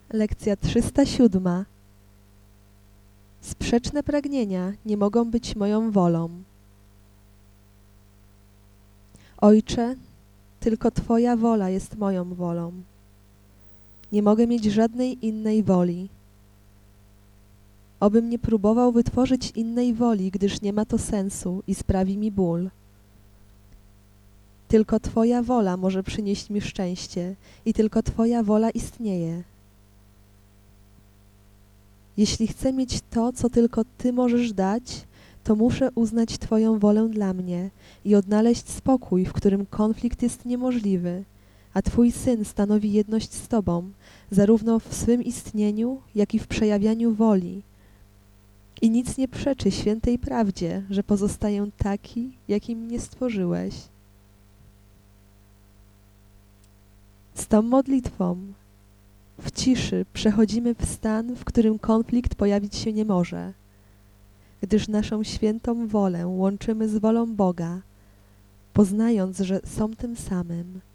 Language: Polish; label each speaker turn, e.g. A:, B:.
A: Lekcja 307. Sprzeczne pragnienia nie mogą być moją wolą. Ojcze, tylko Twoja wola jest moją wolą. Nie mogę mieć żadnej innej woli. Obym nie próbował wytworzyć innej woli, gdyż nie ma to sensu i sprawi mi ból. Tylko Twoja wola może przynieść mi szczęście i tylko Twoja wola istnieje. Jeśli chcę mieć to, co tylko Ty możesz dać, to muszę uznać Twoją wolę dla mnie i odnaleźć spokój, w którym konflikt jest niemożliwy, a Twój Syn stanowi jedność z Tobą, zarówno w swym istnieniu, jak i w przejawianiu woli. I nic nie przeczy świętej prawdzie, że pozostaję taki, jakim mnie stworzyłeś. Z tą modlitwą w ciszy przechodzimy w stan, w którym konflikt pojawić się nie może, gdyż naszą świętą wolę łączymy z wolą Boga, poznając, że są tym samym.